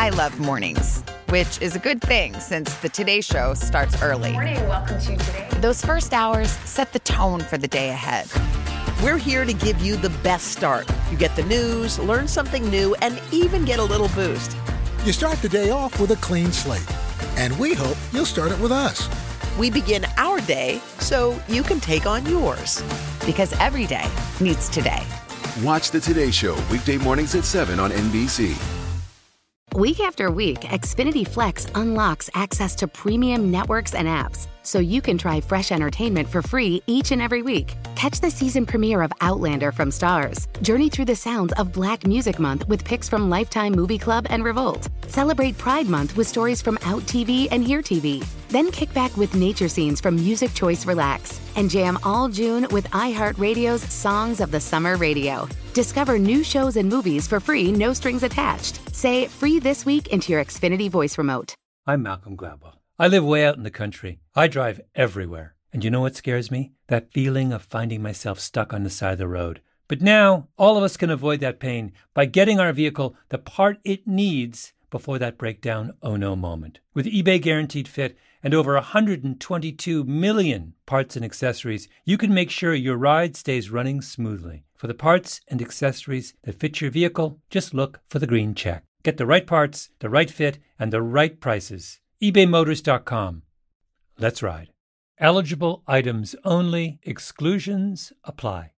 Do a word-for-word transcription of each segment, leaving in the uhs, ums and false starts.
I love mornings, which is a good thing since the Today Show starts early. Good morning. Welcome to Today. Those first hours set the tone for the day ahead. We're here to give you the best start. You get the news, learn something new, and even get a little boost. You start the day off with a clean slate, and we hope you'll start it with us. We begin our day so you can take on yours. Because every day needs today. Watch the Today Show weekday mornings at seven on N B C. Week after week, Xfinity Flex unlocks access to premium networks and apps so you can try fresh entertainment for free each and every week. Catch the season premiere of Outlander from Starz. Journey through the sounds of Black Music Month with picks from Lifetime Movie Club and Revolt. Celebrate Pride Month with stories from Out T V and Here T V. Then kick back with nature scenes from Music Choice Relax. And jam all June with iHeartRadio's Songs of the Summer Radio. Discover new shows and movies for free, no strings attached. Say free this week into your Xfinity voice remote. I'm Malcolm Gladwell. I live way out in the country. I drive everywhere. And you know what scares me? That feeling of finding myself stuck on the side of the road. But now, all of us can avoid that pain by getting our vehicle the part it needs before that breakdown oh no moment. With eBay Guaranteed Fit and over one hundred twenty-two million parts and accessories, you can make sure your ride stays running smoothly. For the parts and accessories that fit your vehicle, just look for the green check. Get the right parts, the right fit, and the right prices. ebay motors dot com. Let's ride. Eligible items only. Exclusions apply.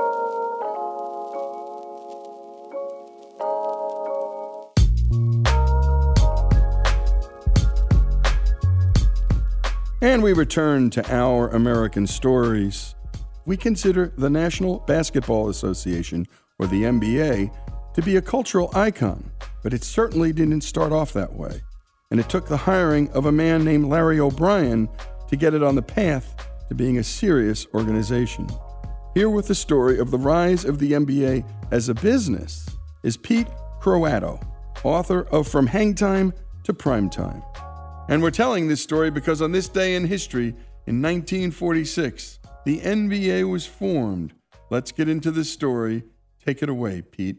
And we return to Our American Stories. We consider the National Basketball Association, or the N B A, to be a cultural icon, but it certainly didn't start off that way. And it took the hiring of a man named Larry O'Brien to get it on the path to being a serious organization. Here with the story of the rise of the N B A as a business is Pete Croatto, author of From Hangtime to Primetime. And we're telling this story because on this day in history, in nineteen forty-six, the N B A was formed. Let's get into this story. Take it away, Pete.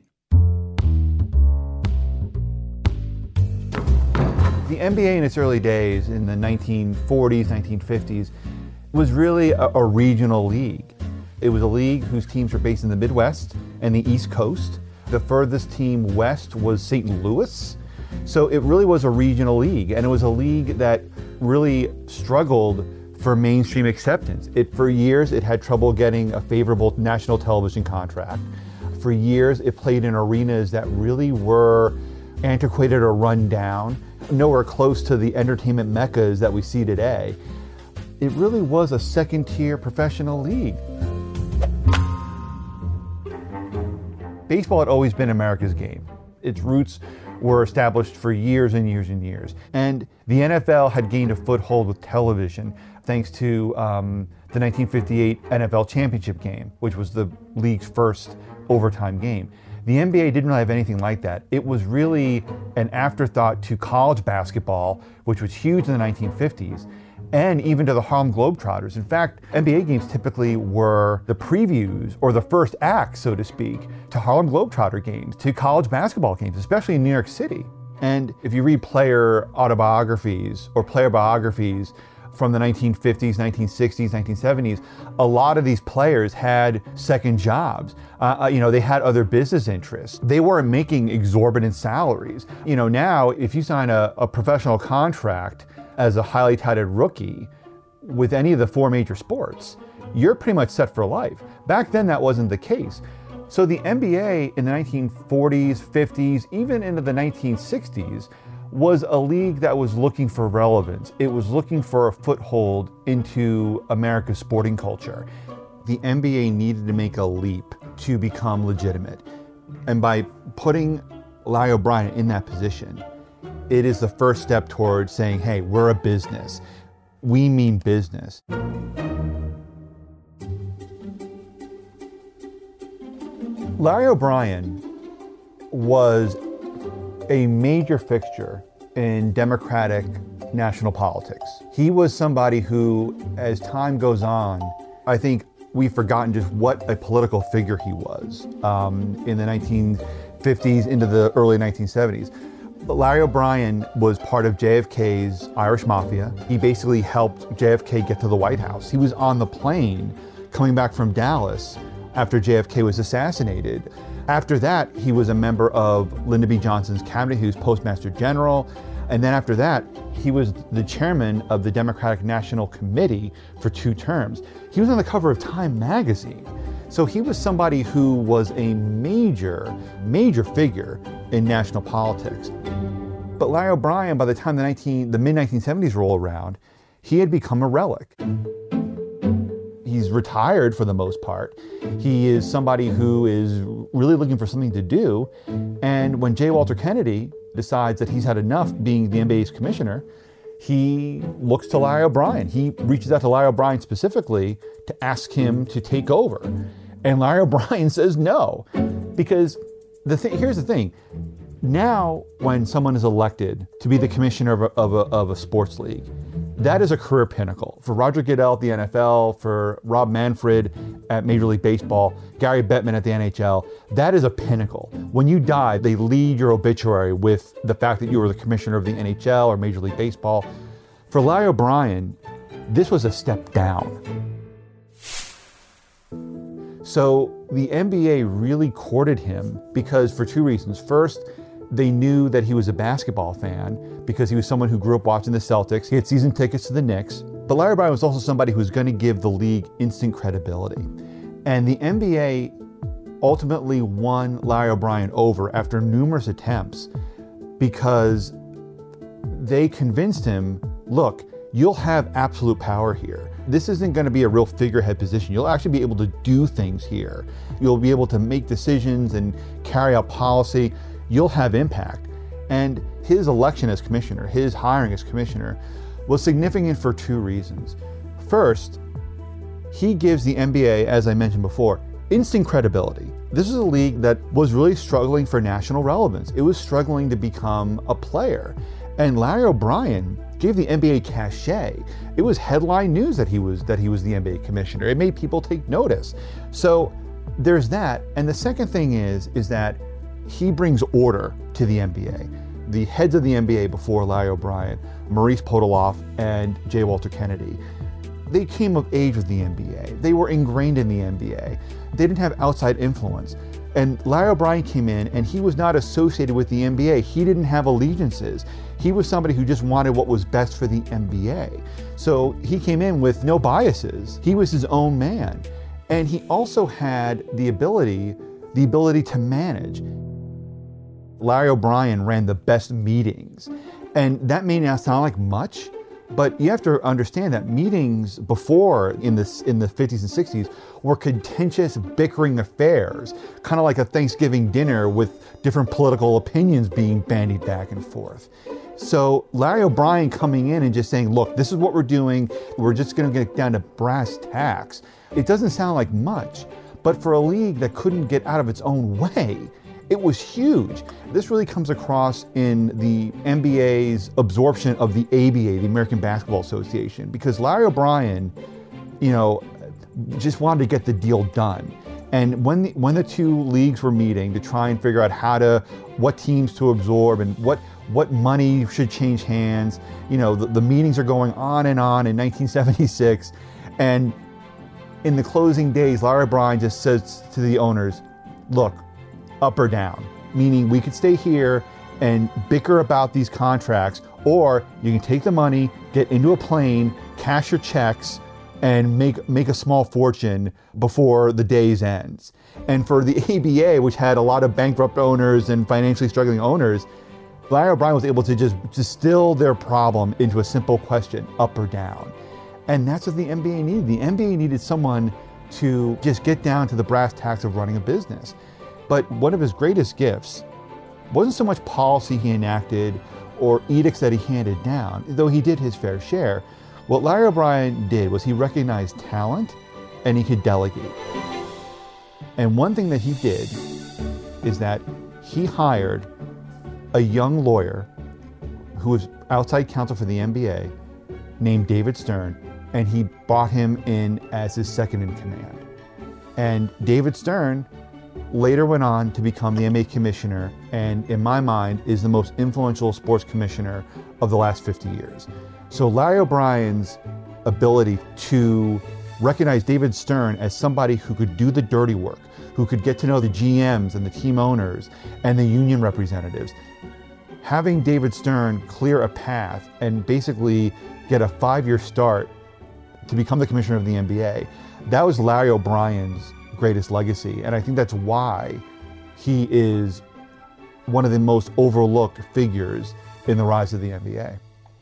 The N B A in its early days, in the nineteen forties, nineteen fifties, was really a, a regional league. It was a league whose teams were based in the Midwest and the East Coast. The furthest team west was Saint Louis. So it really was a regional league, and it was a league that really struggled for mainstream acceptance. It, for years, it had trouble getting a favorable national television contract. For years, it played in arenas that really were antiquated or run down, nowhere close to the entertainment meccas that we see today. It really was a second-tier professional league. Baseball had always been America's game. Its roots were established for years and years and years. And the N F L had gained a foothold with television thanks to um, the nineteen fifty-eight N F L Championship game, which was the league's first overtime game. The N B A didn't really have anything like that. It was really an afterthought to college basketball, which was huge in the nineteen fifties, and even to the Harlem Globetrotters. In fact, N B A games typically were the previews or the first act, so to speak, to Harlem Globetrotter games, to college basketball games, especially in New York City. And if you read player autobiographies or player biographies from the nineteen fifties, nineteen sixties, nineteen seventies, a lot of these players had second jobs. Uh, you know, they had other business interests. They weren't making exorbitant salaries. You know, now if you sign a, a professional contract as a highly touted rookie with any of the four major sports, you're pretty much set for life. Back then, that wasn't the case. So the N B A in the nineteen forties, fifties, even into the nineteen sixties, was a league that was looking for relevance. It was looking for a foothold into America's sporting culture. The N B A needed to make a leap to become legitimate. And by putting Larry O'Brien in that position, it is the first step towards saying, hey, we're a business. We mean business. Larry O'Brien was a major fixture in Democratic national politics. He was somebody who, as time goes on, I think we've forgotten just what a political figure he was um, in the nineteen fifties into the early nineteen seventies. Larry O'Brien was part of J F K's Irish Mafia. He basically helped J F K get to the White House. He was on the plane coming back from Dallas after J F K was assassinated. After that, he was a member of Lyndon B. Johnson's cabinet. He was Postmaster General. And then after that, he was the chairman of the Democratic National Committee for two terms. He was on the cover of Time magazine. So he was somebody who was a major, major figure in national politics. But Larry O'Brien, by the time the, nineteen, the mid nineteen seventies roll around, he had become a relic. He's retired for the most part. He is somebody who is really looking for something to do. And when J. Walter Kennedy decides that he's had enough being the N B A's commissioner, he looks to Larry O'Brien. He reaches out to Larry O'Brien specifically to ask him to take over. And Larry O'Brien says no, because the th- here's the thing. Now, when someone is elected to be the commissioner of a, of, a, of a sports league, that is a career pinnacle. For Roger Goodell at the N F L, for Rob Manfred at Major League Baseball, Gary Bettman at the N H L, that is a pinnacle. When you die, they lead your obituary with the fact that you were the commissioner of the N H L or Major League Baseball. For Larry O'Brien, this was a step down. So the N B A really courted him because for two reasons. First, they knew that he was a basketball fan because he was someone who grew up watching the Celtics. He had season tickets to the Knicks. But Larry O'Brien was also somebody who was going to give the league instant credibility. And the N B A ultimately won Larry O'Brien over after numerous attempts because they convinced him, look, you'll have absolute power here. This isn't going to be a real figurehead position. You'll actually be able to do things here. You'll be able to make decisions and carry out policy. You'll have impact. And his election as commissioner, his hiring as commissioner, was significant for two reasons. First, he gives the N B A, as I mentioned before, instant credibility. This is a league that was really struggling for national relevance. It was struggling to become a player. And Larry O'Brien gave the N B A cachet. It was headline news that he was that he was the N B A commissioner. It made people take notice. So there's that. And the second thing is, is that he brings order to the N B A. The heads of the N B A before Larry O'Brien, Maurice Podoloff and J. Walter Kennedy, they came of age with the N B A. They were ingrained in the N B A. They didn't have outside influence. And Larry O'Brien came in and he was not associated with the N B A. He didn't have allegiances. He was somebody who just wanted what was best for the N B A. So he came in with no biases. He was his own man. And he also had the ability, the ability to manage. Larry O'Brien ran the best meetings. And that may not sound like much, but you have to understand that meetings before in the, in the fifties and sixties were contentious, bickering affairs, kind of like a Thanksgiving dinner with different political opinions being bandied back and forth. So Larry O'Brien coming in and just saying, look, this is what we're doing. We're just going to get down to brass tacks. It doesn't sound like much, but for a league that couldn't get out of its own way, it was huge. This really comes across in the N B A's absorption of the A B A, the American Basketball Association, because Larry O'Brien, you know, just wanted to get the deal done. And when the, when the two leagues were meeting to try and figure out how to, what teams to absorb and what, what money should change hands, you know, the, the meetings are going on and on in nineteen seventy-six. And in the closing days, Larry O'Brien just says to the owners, look, up or down, meaning we could stay here and bicker about these contracts, or you can take the money, get into a plane, cash your checks, and make make a small fortune before the day's ends. And for the A B A, which had a lot of bankrupt owners and financially struggling owners, Larry O'Brien was able to just distill their problem into a simple question, up or down. And that's what the N B A needed. The N B A needed someone to just get down to the brass tacks of running a business. But one of his greatest gifts wasn't so much policy he enacted or edicts that he handed down, though he did his fair share. What Larry O'Brien did was he recognized talent and he could delegate. And one thing that he did is that he hired a young lawyer who was outside counsel for the N B A named David Stern, and he brought him in as his second in command. And David Stern later went on to become the N B A commissioner, and in my mind is the most influential sports commissioner of the last fifty years. So Larry O'Brien's ability to recognize David Stern as somebody who could do the dirty work, who could get to know the G Ms and the team owners and the union representatives, having David Stern clear a path and basically get a five-year start to become the commissioner of the N B A, that was Larry O'Brien's greatest legacy. And I think that's why he is one of the most overlooked figures in the rise of the N B A.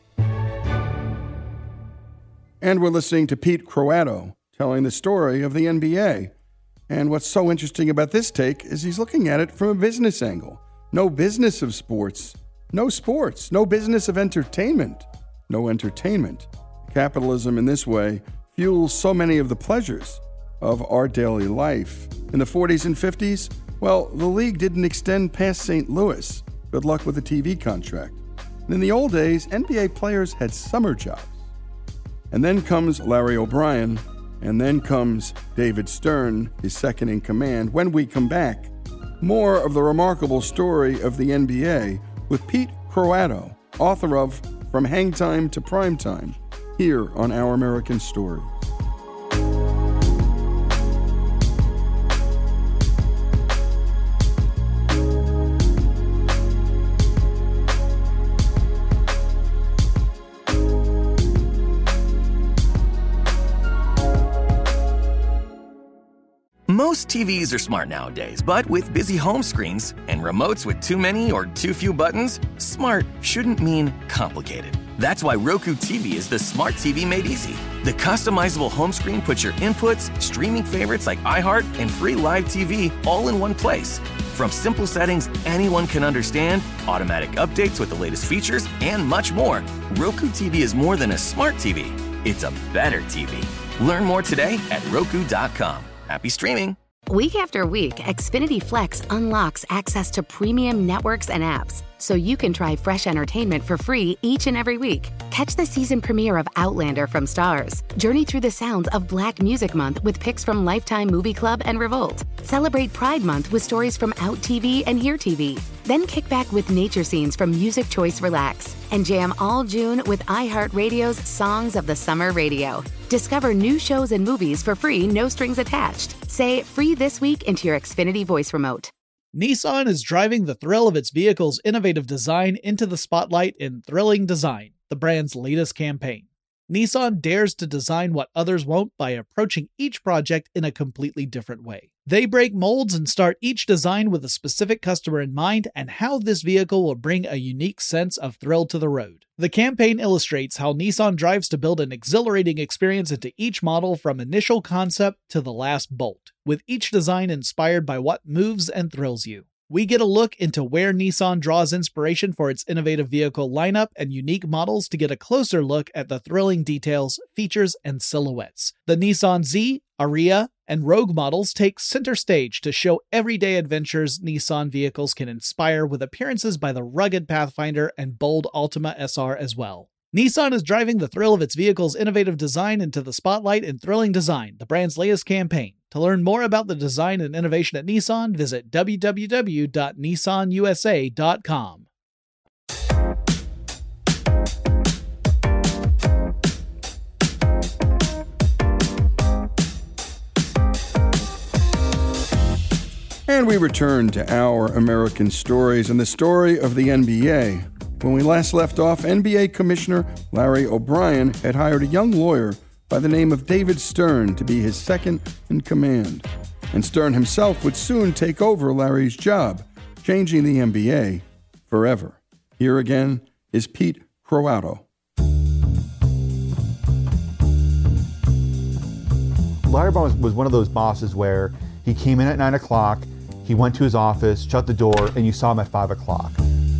And we're listening to Pete Croatto telling the story of the N B A. And what's so interesting about this take is he's looking at it from a business angle. No business of sports, no sports, no business of entertainment, no entertainment. Capitalism in this way fuels so many of the pleasures of our daily life. In the forties and fifties, well, the league didn't extend past Saint Louis. Good luck with a T V contract. And in the old days, N B A players had summer jobs. And then comes Larry O'Brien, and then comes David Stern, his second in command. When we come back, more of the remarkable story of the N B A with Pete Croatto, author of From Hang Time to Prime Time, here on Our American Story. Most T Vs are smart nowadays, but with busy home screens and remotes with too many or too few buttons, smart shouldn't mean complicated. That's why Roku T V is the smart T V made easy. The customizable home screen puts your inputs, streaming favorites like iHeart, and free live T V all in one place. From simple settings anyone can understand, automatic updates with the latest features, and much more, Roku T V is more than a smart T V. It's a better T V. Learn more today at Roku dot com. Happy streaming. Week after week, Xfinity Flex unlocks access to premium networks and apps, so you can try fresh entertainment for free each and every week. Catch the season premiere of Outlander from Starz. Journey through the sounds of Black Music Month with picks from Lifetime Movie Club and Revolt. Celebrate Pride Month with stories from Out T V and Here T V. Then kick back with nature scenes from Music Choice Relax. And jam all June with iHeartRadio's Songs of the Summer Radio. Discover new shows and movies for free, no strings attached. Say free this week into your Xfinity voice remote. Nissan is driving the thrill of its vehicle's innovative design into the spotlight in Thrilling Design, the brand's latest campaign. Nissan dares to design what others won't by approaching each project in a completely different way. They break molds and start each design with a specific customer in mind and how this vehicle will bring a unique sense of thrill to the road. The campaign illustrates how Nissan drives to build an exhilarating experience into each model from initial concept to the last bolt, with each design inspired by what moves and thrills you. We get a look into where Nissan draws inspiration for its innovative vehicle lineup and unique models to get a closer look at the thrilling details, features, and silhouettes. The Nissan Z, Ariya, and Rogue models take center stage to show everyday adventures Nissan vehicles can inspire with appearances by the rugged Pathfinder and bold Altima S R as well. Nissan is driving the thrill of its vehicle's innovative design into the spotlight in Thrilling Design, the brand's latest campaign. To learn more about the design and innovation at Nissan, visit w w w dot nissan u s a dot com. And we return to Our American Stories and the story of the N B A. When we last left off, N B A Commissioner Larry O'Brien had hired a young lawyer by the name of David Stern to be his second in command. And Stern himself would soon take over Larry's job, changing the N B A forever. Here again is Pete Croatto. Larry O'Brien was one of those bosses where he came in at nine o'clock, he went to his office, shut the door, and you saw him at five o'clock.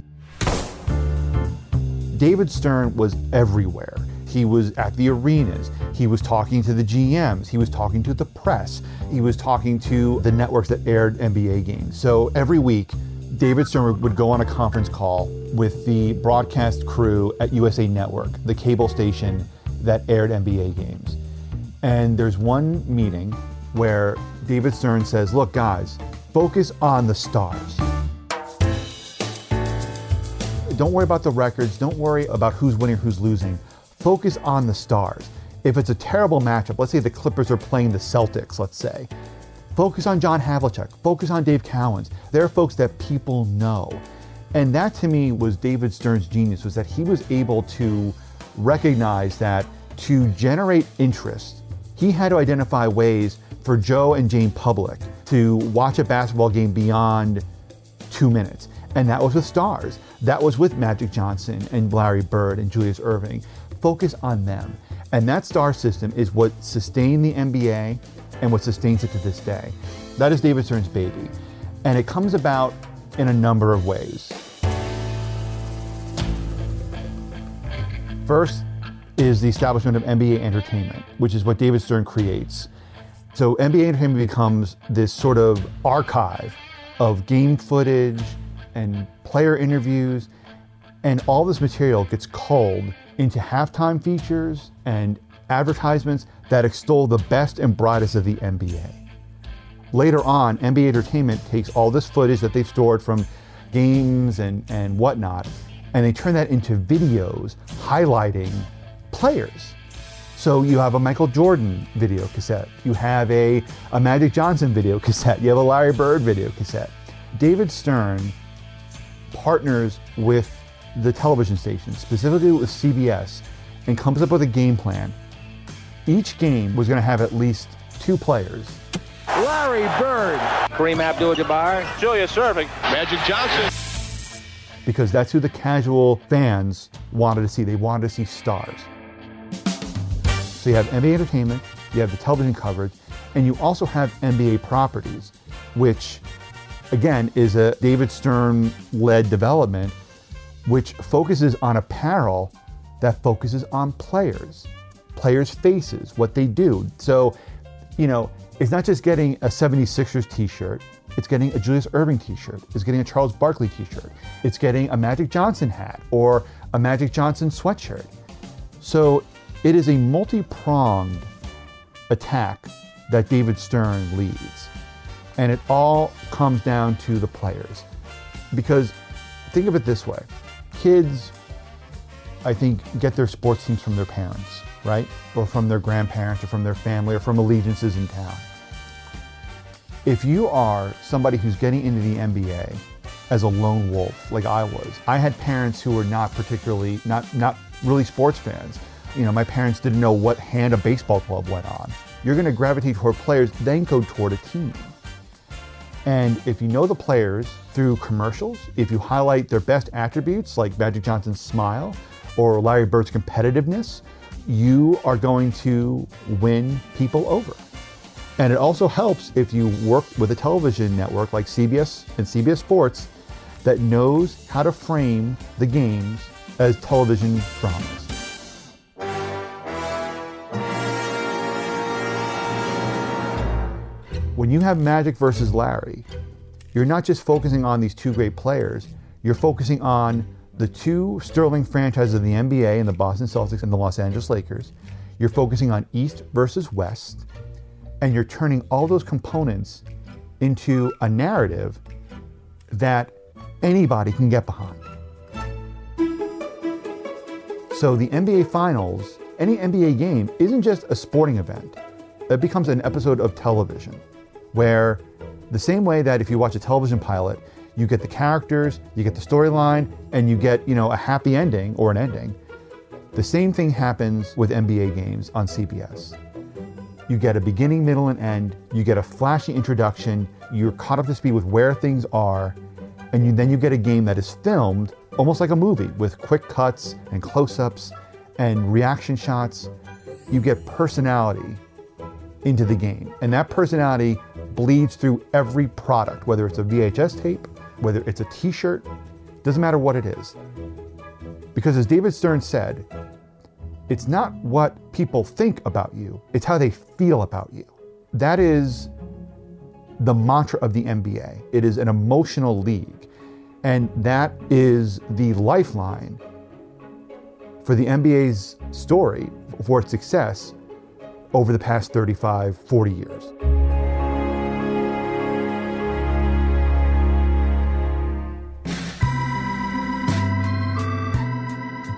David Stern was everywhere. He was at the arenas, he was talking to the G Ms, he was talking to the press, he was talking to the networks that aired N B A games. So every week, David Stern would go on a conference call with the broadcast crew at U S A Network, the cable station that aired N B A games. And there's one meeting where David Stern says, look guys, Focus on the stars. Don't worry about the records. Don't worry about who's winning, who's losing. Focus on the stars. If it's a terrible matchup, let's say the Clippers are playing the Celtics, let's say, focus on John Havlicek, focus on Dave Cowens. They're folks that people know. And that to me was David Stern's genius, was that he was able to recognize that to generate interest, he had to identify ways for Joe and Jane Public to watch a basketball game beyond two minutes. And that was with stars. That was with Magic Johnson and Larry Bird and Julius Erving. Focus on them. And that star system is what sustained the N B A and what sustains it to this day. That is David Stern's baby. And it comes about in a number of ways. First is the establishment of N B A Entertainment, which is what David Stern creates. So N B A Entertainment becomes this sort of archive of game footage and player interviews, and all this material gets culled into halftime features and advertisements that extol the best and brightest of the N B A. Later on, N B A Entertainment takes all this footage that they've stored from games and, and whatnot, and they turn that into videos highlighting players. So you have a Michael Jordan video cassette, you have a, a Magic Johnson video cassette, you have a Larry Bird video cassette. David Stern partners with the television station, specifically with C B S, and comes up with a game plan. Each game was going to have at least two players. Larry Bird, Kareem Abdul-Jabbar, Julius Erving, Magic Johnson. Because that's who the casual fans wanted to see. They wanted to see stars. So you have N B A Entertainment, you have the television coverage, and you also have N B A properties, which again is a David Stern-led development, which focuses on apparel that focuses on players, players' faces, what they do. So, you know, it's not just getting a seventy-sixers t-shirt, it's getting a Julius Erving t-shirt, it's getting a Charles Barkley t-shirt, it's getting a Magic Johnson hat or a Magic Johnson sweatshirt. So it is a multi-pronged attack that David Stern leads. And it all comes down to the players. Because think of it this way. Kids, I think, get their sports teams from their parents, right? Or from their grandparents or from their family or from allegiances in town. If you are somebody who's getting into the N B A as a lone wolf, like I was, I had parents who were not particularly, not, not really sports fans. You know, my parents didn't know what hand a baseball club went on. You're gonna gravitate toward players, then go toward a team. And if you know the players through commercials, if you highlight their best attributes like Magic Johnson's smile or Larry Bird's competitiveness, you are going to win people over. And it also helps if you work with a television network like C B S and C B S Sports that knows how to frame the games as television dramas. When you have Magic versus Larry, you're not just focusing on these two great players, you're focusing on the two sterling franchises of the N B A and the Boston Celtics and the Los Angeles Lakers. You're focusing on East versus West, and you're turning all those components into a narrative that anybody can get behind. So the N B A Finals, any N B A game, isn't just a sporting event. It becomes an episode of television, where the same way that if you watch a television pilot, you get the characters, you get the storyline, and you get, you know, a happy ending or an ending. The same thing happens with N B A games on C B S. You get a beginning, middle, and end, you get a flashy introduction, you're caught up to speed with where things are, and you, then you get a game that is filmed almost like a movie with quick cuts and close-ups and reaction shots. You get personality into the game, and that personality bleeds through every product, whether it's a V H S tape, whether it's a t-shirt, doesn't matter what it is. Because as David Stern said, it's not what people think about you, it's how they feel about you. That is the mantra of the N B A. It is an emotional league. And that is the lifeline for the N B A's story, for its success over the past thirty-five, forty years.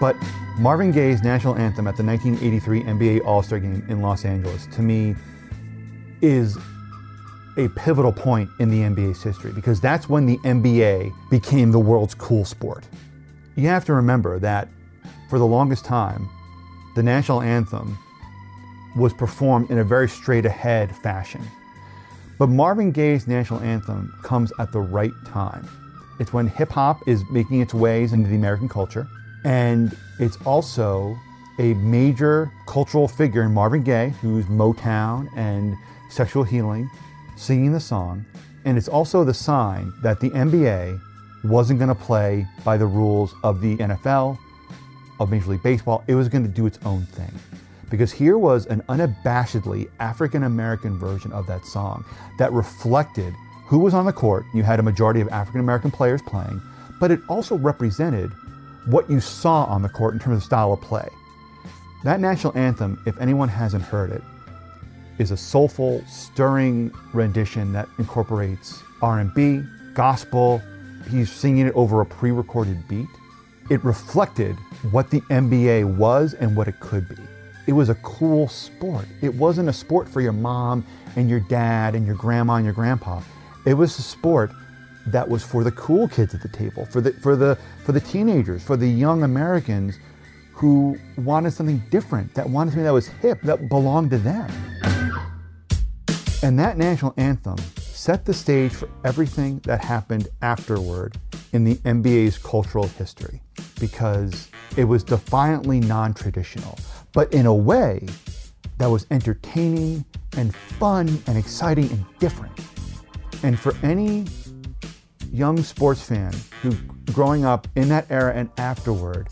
But Marvin Gaye's national anthem at the nineteen eighty-three N B A All-Star Game in Los Angeles, to me, is a pivotal point in the N B A's history, because that's when the N B A became the world's cool sport. You have to remember that for the longest time, the national anthem was performed in a very straight-ahead fashion. But Marvin Gaye's national anthem comes at the right time. It's when hip-hop is making its ways into the American culture, and it's also a major cultural figure in Marvin Gaye, who's Motown and Sexual Healing, singing the song. And it's also the sign that the N B A wasn't going to play by the rules of the N F L, of Major League Baseball. It was going to do its own thing. Because here was an unabashedly African-American version of that song that reflected who was on the court. You had a majority of African-American players playing, but it also represented what you saw on the court in terms of style of play. That national anthem, if anyone hasn't heard it, is a soulful, stirring rendition that incorporates R and B, gospel. He's singing it over a pre-recorded beat. It reflected what the N B A was and what it could be. It was a cool sport. It wasn't a sport for your mom and your dad and your grandma and your grandpa. It was a sport that was for the cool kids at the table, for the for the for the teenagers, for the young Americans who wanted something different, that wanted something that was hip, that belonged to them. And that national anthem set the stage for everything that happened afterward in the N B A's cultural history, because it was defiantly non-traditional, but in a way that was entertaining and fun and exciting and different. And for any young sports fan who growing up in that era and afterward,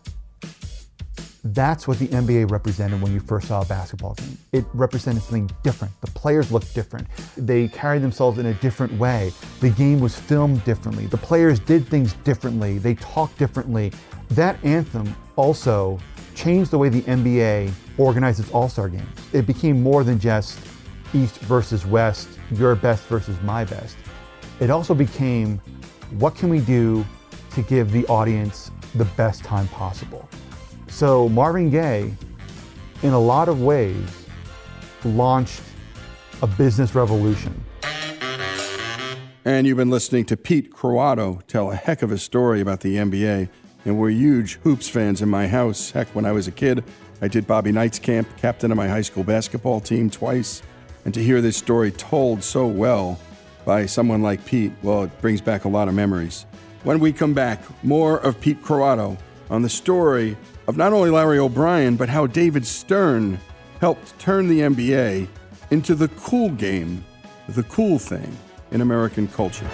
that's what the N B A represented when you first saw a basketball game. It represented something different. The players looked different. They carried themselves in a different way. The game was filmed differently. The players did things differently. They talked differently. That anthem also changed the way the N B A organized its All-Star games. It became more than just East versus West, your best versus my best. It also became, what can we do to give the audience the best time possible? So Marvin Gaye, in a lot of ways, launched a business revolution. And you've been listening to Pete Croatto tell a heck of a story about the N B A. And we're huge hoops fans in my house. Heck, when I was a kid, I did Bobby Knight's camp, captain of my high school basketball team twice. And to hear this story told so well by someone like Pete, well, it brings back a lot of memories. When we come back, more of Pete Croatto on the story of not only Larry O'Brien, but how David Stern helped turn the N B A into the cool game, the cool thing in American culture.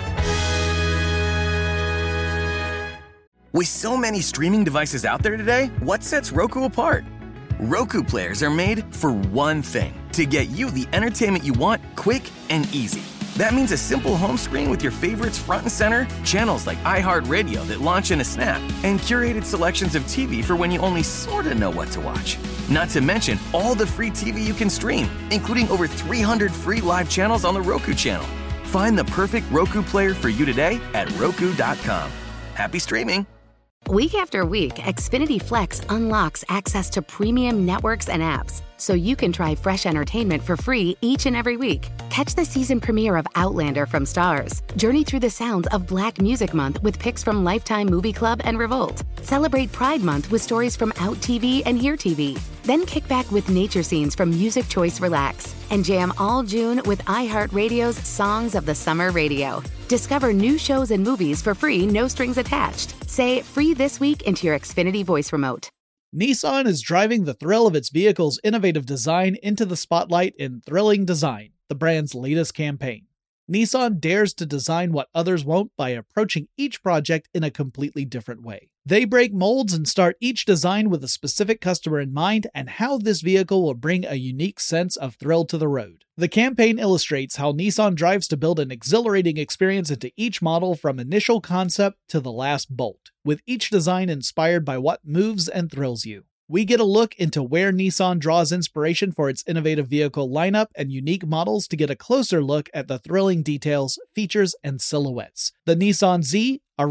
With so many streaming devices out there today, what sets Roku apart? Roku players are made for one thing, to get you the entertainment you want quick and easy. That means a simple home screen with your favorites front and center, channels like iHeartRadio that launch in a snap, and curated selections of T V for when you only sort of know what to watch. Not to mention all the free T V you can stream, including over three hundred free live channels on the Roku channel. Find the perfect Roku player for you today at Roku dot com. Happy streaming! Week after week, Xfinity Flex unlocks access to premium networks and apps, so you can try fresh entertainment for free each and every week. Catch the season premiere of Outlander from Starz. Journey through the sounds of Black Music Month with picks from Lifetime Movie Club and Revolt. Celebrate Pride Month with stories from Out T V and Here T V. Then kick back with nature scenes from Music Choice Relax. And jam all June with iHeartRadio's Songs of the Summer Radio. Discover new shows and movies for free, no strings attached. Say free this week into your Xfinity voice remote. Nissan is driving the thrill of its vehicle's innovative design into the spotlight in Thrilling Design, the brand's latest campaign. Nissan dares to design what others won't by approaching each project in a completely different way. They break molds and start each design with a specific customer in mind and how this vehicle will bring a unique sense of thrill to the road. The campaign illustrates how Nissan drives to build an exhilarating experience into each model from initial concept to the last bolt, with each design inspired by what moves and thrills you. We get a look into where Nissan draws inspiration for its innovative vehicle lineup and unique models to get a closer look at the thrilling details, features, and silhouettes. The Nissan Z, Ariya,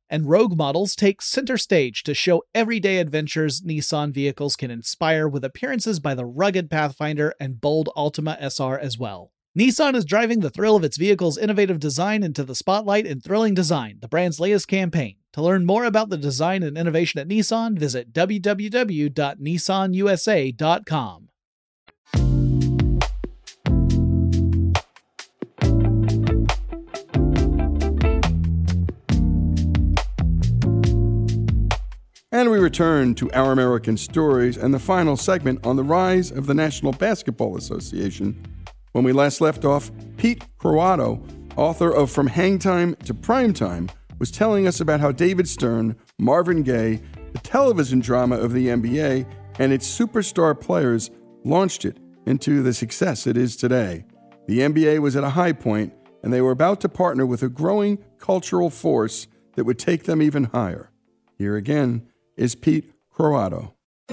And Rogue models take center stage to show everyday adventures Nissan vehicles can inspire, with appearances by the rugged Pathfinder and bold Altima S R as well. Nissan is driving the thrill of its vehicles' innovative design into the spotlight in Thrilling Design, the brand's latest campaign. To learn more about the design and innovation at Nissan, visit w w w dot nissan u s a dot com. And we return to Our American Stories and the final segment on the rise of the National Basketball Association. When we last left off, Pete Croatto, author of From Hangtime to Primetime, was telling us about how David Stern, Marvin Gaye, the television drama of the N B A, and its superstar players launched it into the success it is today. The N B A was at a high point, and they were about to partner with a growing cultural force that would take them even higher. Here again is Pete Croatto.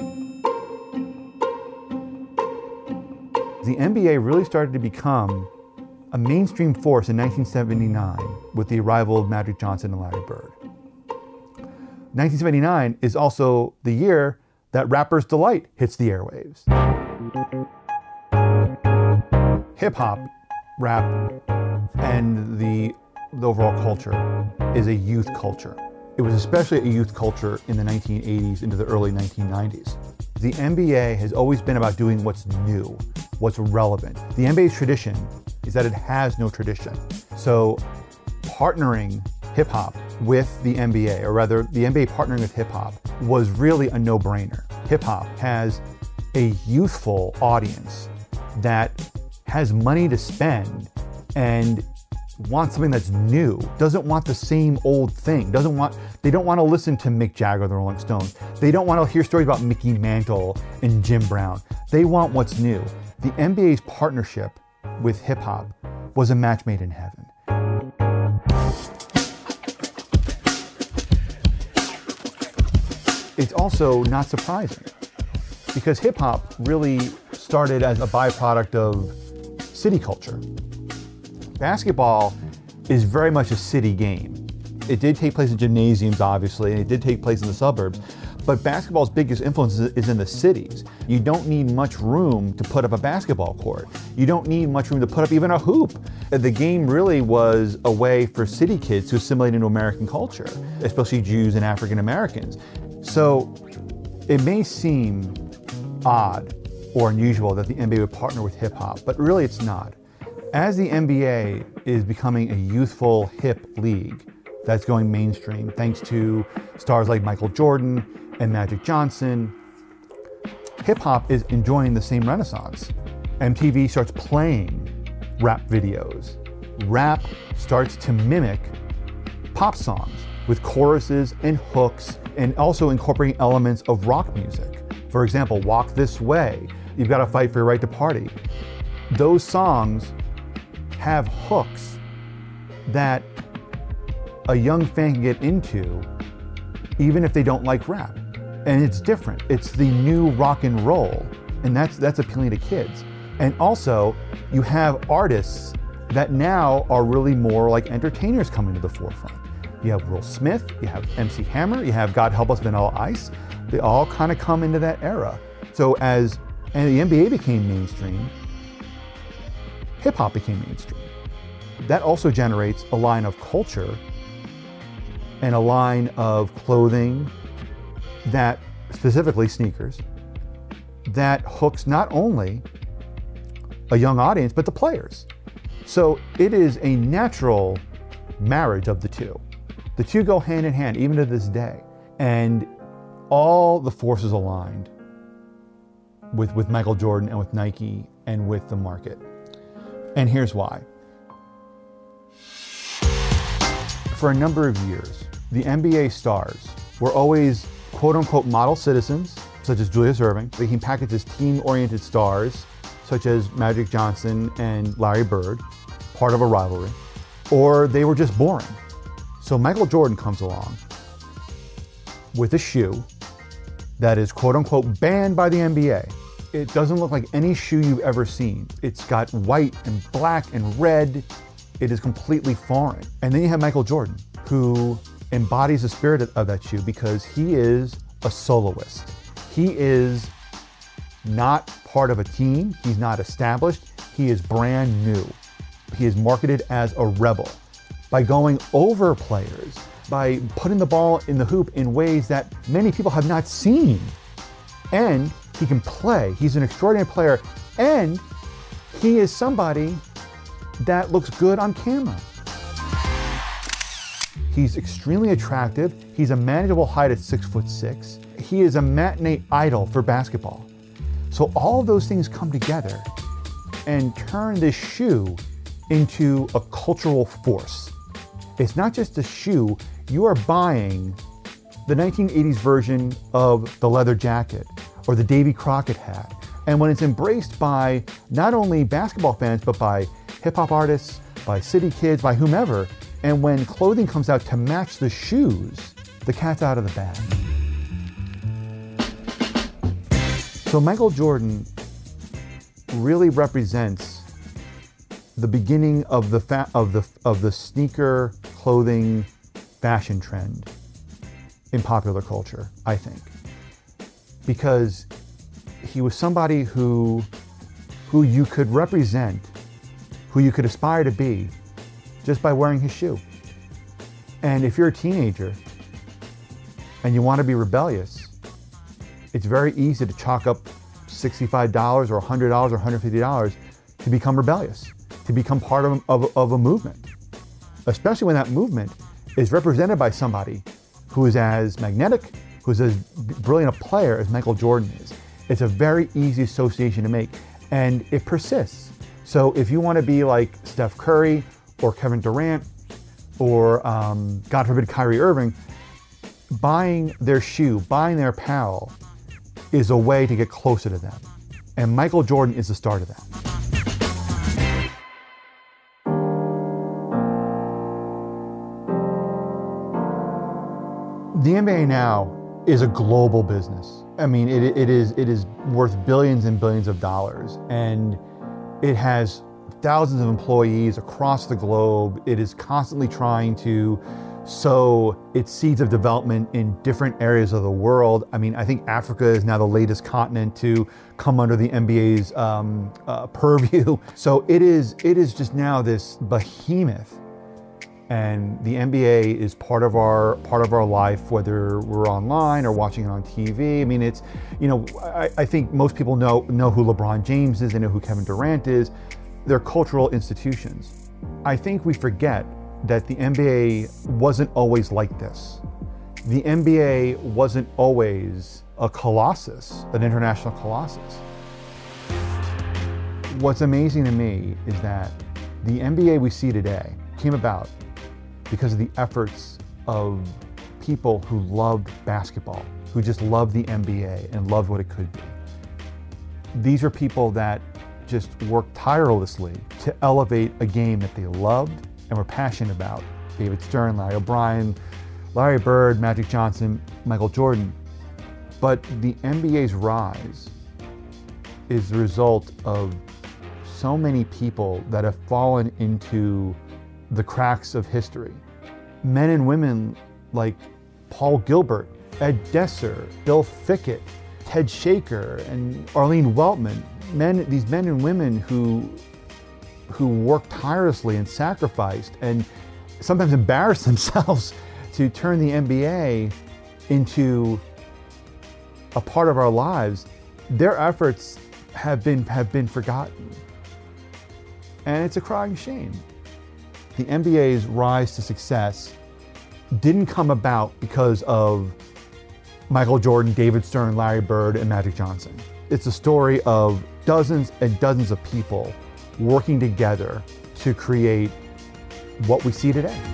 The N B A really started to become a mainstream force in nineteen seventy-nine with the arrival of Magic Johnson and Larry Bird. nineteen seventy-nine is also the year that Rapper's Delight hits the airwaves. Hip-hop, rap, and the, the overall culture is a youth culture. It was especially a youth culture in the nineteen eighties into the early nineteen nineties. The N B A has always been about doing what's new, what's relevant. The N B A's tradition is that it has no tradition. So partnering hip-hop with the N B A, or rather the N B A partnering with hip-hop, was really a no-brainer. Hip-hop has a youthful audience that has money to spend and wants something that's new, doesn't want the same old thing, doesn't want, they don't want to listen to Mick Jagger, the Rolling Stones. They don't want to hear stories about Mickey Mantle and Jim Brown. They want what's new. The N B A's partnership with hip-hop was a match made in heaven. It's also not surprising because hip-hop really started as a byproduct of city culture. Basketball is very much a city game. It did take place in gymnasiums, obviously, and it did take place in the suburbs, but basketball's biggest influence is in the cities. You don't need much room to put up a basketball court. You don't need much room to put up even a hoop. The game really was a way for city kids to assimilate into American culture, especially Jews and African Americans. So it may seem odd or unusual that the N B A would partner with hip hop, but really it's not. As the N B A is becoming a youthful, hip league that's going mainstream, thanks to stars like Michael Jordan and Magic Johnson, hip-hop is enjoying the same renaissance. M T V starts playing rap videos. Rap starts to mimic pop songs with choruses and hooks, and also incorporating elements of rock music. For example, Walk This Way, You've Got to Fight for Your Right to Party. Those songs have hooks that a young fan can get into even if they don't like rap. And it's different. It's the new rock and roll, and that's that's appealing to kids. And also, you have artists that now are really more like entertainers coming to the forefront. You have Will Smith, you have M C Hammer, you have, God help us, Vanilla Ice. They all kind of come into that era. So as and the N B A became mainstream, hip-hop became mainstream. That also generates a line of culture and a line of clothing that, specifically sneakers, that hooks not only a young audience, but the players. So it is a natural marriage of the two. The two go hand in hand, even to this day. And all the forces aligned with, with Michael Jordan and with Nike and with the market. And here's why. For a number of years, the N B A stars were always quote-unquote model citizens, such as Julius Erving. They can package as team-oriented stars, such as Magic Johnson and Larry Bird, part of a rivalry, or they were just boring. So Michael Jordan comes along with a shoe that is quote-unquote banned by the N B A. It doesn't look like any shoe you've ever seen. It's got white and black and red. It is completely foreign. And then you have Michael Jordan, who embodies the spirit of that shoe because he is a soloist. He is not part of a team. He's not established. He is brand new. He is marketed as a rebel by going over players, by putting the ball in the hoop in ways that many people have not seen. And he can play. He's an extraordinary player. And he is somebody that looks good on camera. He's extremely attractive. He's a manageable height at six foot six. He is a matinee idol for basketball. So all of those things come together and turn this shoe into a cultural force. It's not just a shoe. You are buying the nineteen eighties version of the leather jacket or the Davy Crockett hat. And when it's embraced by not only basketball fans, but by hip hop artists, by city kids, by whomever, and when clothing comes out to match the shoes, the cat's out of the bag. So Michael Jordan really represents the beginning of the fa- of the of the sneaker clothing fashion trend in popular culture, I think, because he was somebody who who you could represent, who you could aspire to be, just by wearing his shoe. And if you're a teenager and you want to be rebellious, it's very easy to chalk up sixty-five dollars or one hundred dollars or one hundred fifty dollars to become rebellious, to become part of, of, of a movement, especially when that movement is represented by somebody who is as magnetic, who's as brilliant a player as Michael Jordan is. It's a very easy association to make, and it persists. So if you want to be like Steph Curry or Kevin Durant or, um, God forbid, Kyrie Irving, buying their shoe, buying their apparel is a way to get closer to them. And Michael Jordan is the start of that. The N B A now is a global business. I mean, it, it is it is worth billions and billions of dollars, and it has thousands of employees across the globe. It is constantly trying to sow its seeds of development in different areas of the world. I mean, I think Africa is now the latest continent to come under the N B A's um, uh, purview. So it is it is just now this behemoth. And the N B A is part of our part of our life, whether we're online or watching it on T V. I mean, it's, you know, I, I think most people know know who LeBron James is, they know who Kevin Durant is. They're cultural institutions. I think we forget that the N B A wasn't always like this. The N B A wasn't always a colossus, an international colossus. What's amazing to me is that the N B A we see today came about because of the efforts of people who loved basketball, who just loved the N B A and loved what it could be. These are people that just worked tirelessly to elevate a game that they loved and were passionate about. David Stern, Larry O'Brien, Larry Bird, Magic Johnson, Michael Jordan. But the N B A's rise is the result of so many people that have fallen into the cracks of history. Men and women like Paul Gilbert, Ed Desser, Bill Fickett, Ted Shaker, and Arlene Weltman. Men, these men and women who who worked tirelessly and sacrificed and sometimes embarrassed themselves to turn the N B A into a part of our lives. Their efforts have been have been forgotten. And it's a crying shame. The N B A's rise to success didn't come about because of Michael Jordan, David Stern, Larry Bird, and Magic Johnson. It's a story of dozens and dozens of people working together to create what we see today.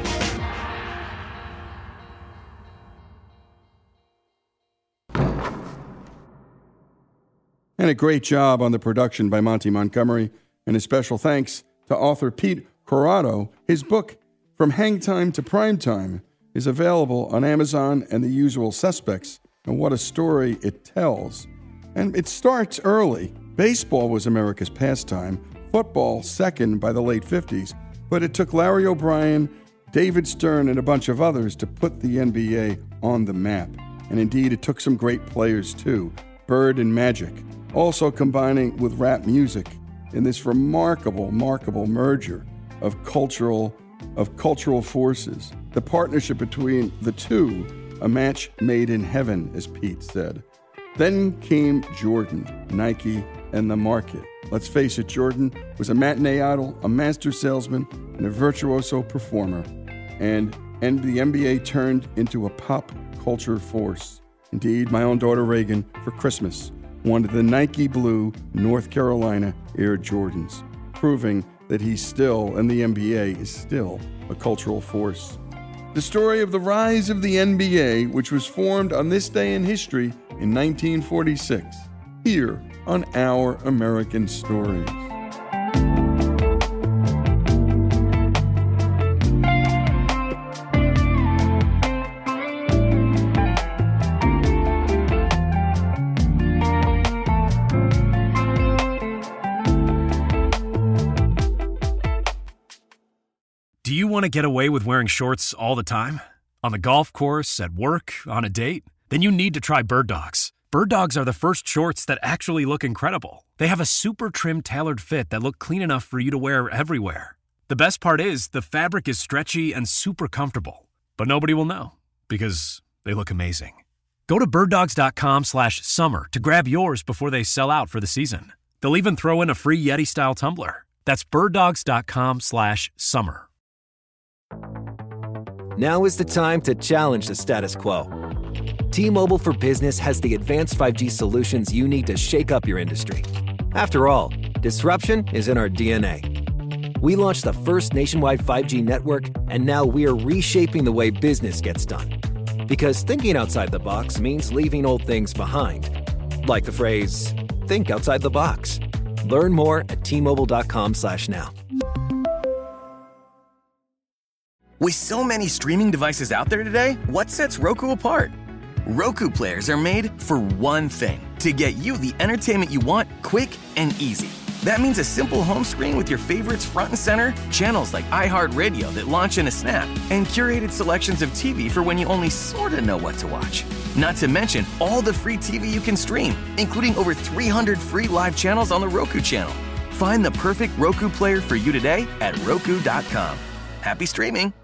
And a great job on the production by Monty Montgomery, and a special thanks to author Pete Corrado. His book, From Hang Time to Prime Time, is available on Amazon and the usual suspects, and what a story it tells. And it starts early. Baseball was America's pastime, football second by the late fifties, but it took Larry O'Brien, David Stern and a bunch of others to put the N B A on the map. And indeed, it took some great players too, Bird and Magic, also combining with rap music in this remarkable, remarkable merger of cultural, of cultural forces. The partnership between the two, a match made in heaven, as Pete said. Then came Jordan, Nike, and the market. Let's face it, Jordan was a matinee idol, a master salesman, and a virtuoso performer. And, and the N B A turned into a pop culture force. Indeed, my own daughter Reagan, for Christmas, wanted the Nike Blue North Carolina Air Jordans, proving that he's still, and the N B A is still, a cultural force. The story of the rise of the N B A, which was formed on this day in history in nineteen forty-six, here on Our American Stories. Do you want to get away with wearing shorts all the time? On the golf course, at work, on a date? Then you need to try Bird Dogs. Bird Dogs are the first shorts that actually look incredible. They have a super trim, tailored fit that look clean enough for you to wear everywhere. The best part is, the fabric is stretchy and super comfortable. But nobody will know, because they look amazing. Go to birddogs.com slash summer to grab yours before they sell out for the season. They'll even throw in a free Yeti-style tumbler. That's birddogs.com slash summer. Now is the time to challenge the status quo. T-Mobile for Business has the advanced five G solutions you need to shake up your industry. After all, disruption is in our D N A. We launched the first nationwide five G network, and now we are reshaping the way business gets done. Because thinking outside the box means leaving old things behind. Like the phrase, think outside the box. Learn more at T-Mobile.com slash now. With so many streaming devices out there today, what sets Roku apart? Roku players are made for one thing, to get you the entertainment you want quick and easy. That means a simple home screen with your favorites front and center, channels like iHeartRadio that launch in a snap, and curated selections of T V for when you only sort of know what to watch. Not to mention all the free T V you can stream, including over three hundred free live channels on the Roku channel. Find the perfect Roku player for you today at Roku dot com. Happy streaming!